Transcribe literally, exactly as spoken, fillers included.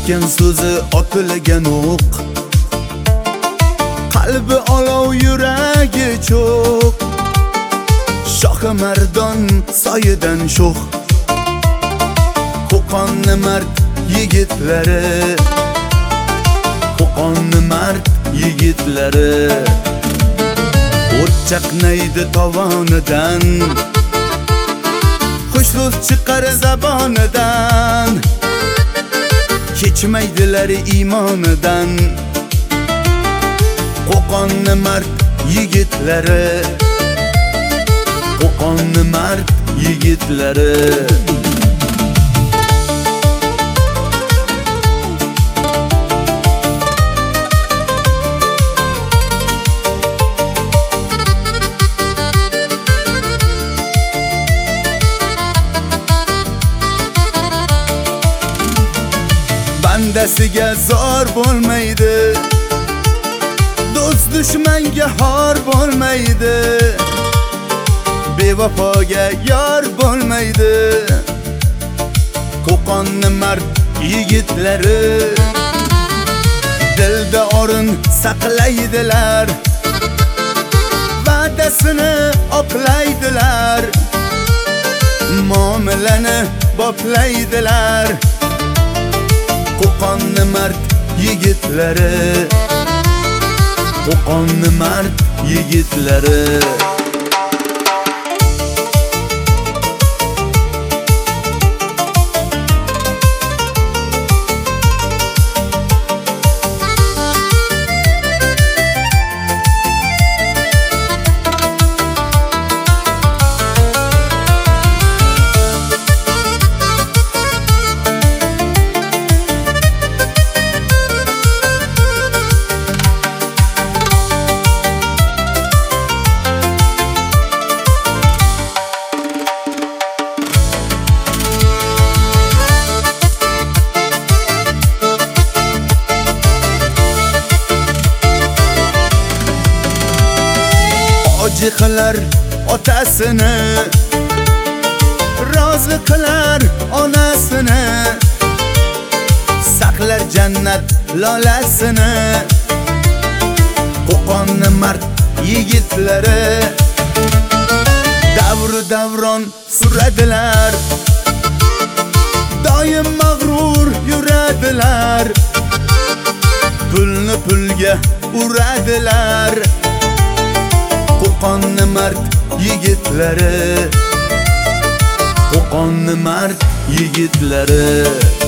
Lekin so'zi otilgan o'q, qalbi olov, yuragi cho'q. Shohi mardon soyidan sho'x, Qo'qonni mard yigitlari, Qo'qonni mard yigitlari. O't chaqnaydi tovonidan, xush so'z chiqar zabonidan. Kechmaydilar iymonidan, Qo'qonni mard yigitlari, Qo'qonni mard yigitlari. Bandasiga zor bo'lmaydi, do'st dushmanga xor bo'lmaydi, bevafoga yor bo'lmaydi. Qo'qonni mard yigitlari dilda orin saqlaydilar, va'dasini oqlaydilar, muomalani boplaydilar. Qo'qonni mard yigitlari, Qo'qonni mard yigitlari. Oji qilar otasini, rozi qilar onasini, saqlar jannat lolasini. Qo'qonni mard yigitlari davru davron suradilar, doim mag'rur yuradilar, pulni pulga uradilar. Qo'qonni mard yigitlari, Qo'qonni mard yigitlari.